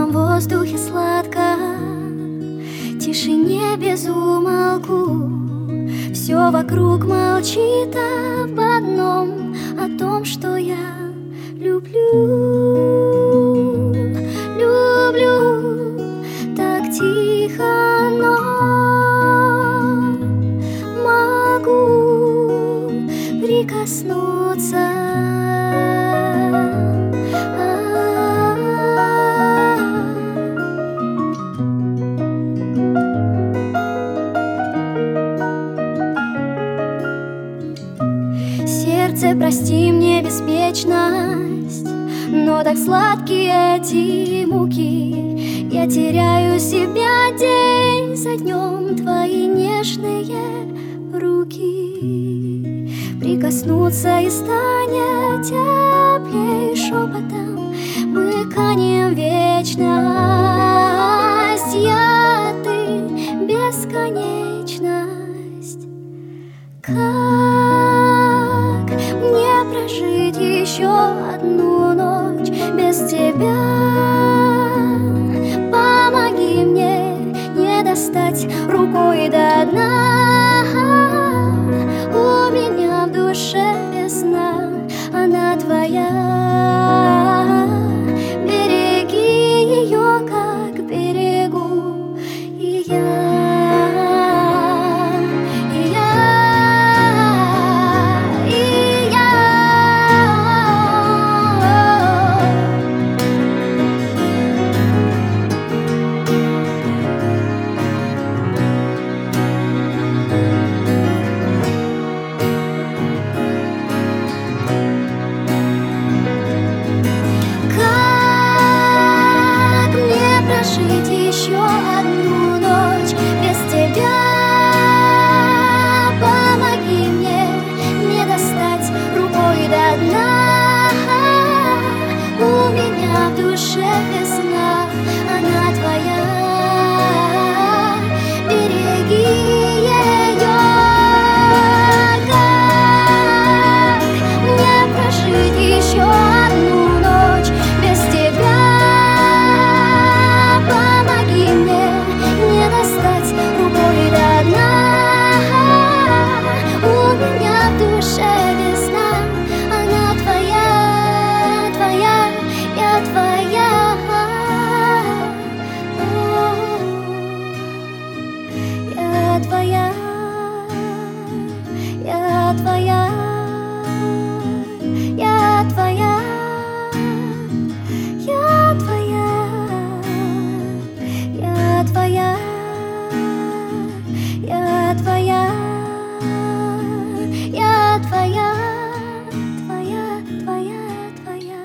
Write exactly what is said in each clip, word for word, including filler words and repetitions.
холодном воздухе сладко, тишине без умолку. Все вокруг молчит об одном, о том, что я люблю, люблю. Так тихо, но могу прикоснуться. Сердце, прости мне беспечность, но так сладкие эти муки. Я теряю себя день за днем, твои нежные руки. Прикоснуться и станет теплей шепотом, мы канем в вечность. Я, ты, бесконечность. Как мне прожить еще одну ночь без тебя? Помоги мне не достать рукой до дна. У меня в душе весна, она твоя. Береги ее, как берегу и я. Жить еще одну ночь без тебя. Помоги мне не достать рукой до дна. У меня в душе весна, она твоя. Береги ее. Как мне прожить еще одну ночь без тебя? Помоги мне не достать рукой до дна. У меня в душе весна, она твоя, твоя, я твоя. О, я твоя, я твоя, я твоя, я твоя. Я твоя, я твоя, я твоя, твоя, твоя, твоя.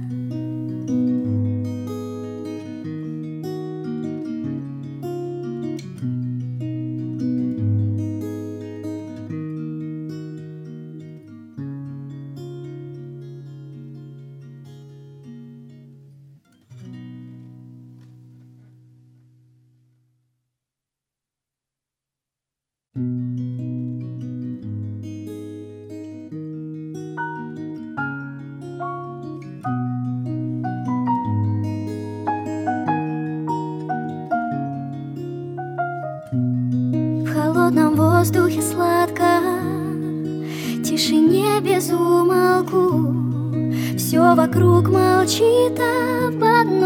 В холодном воздухе сладко, тишине без умолку. Все вокруг молчит об одном.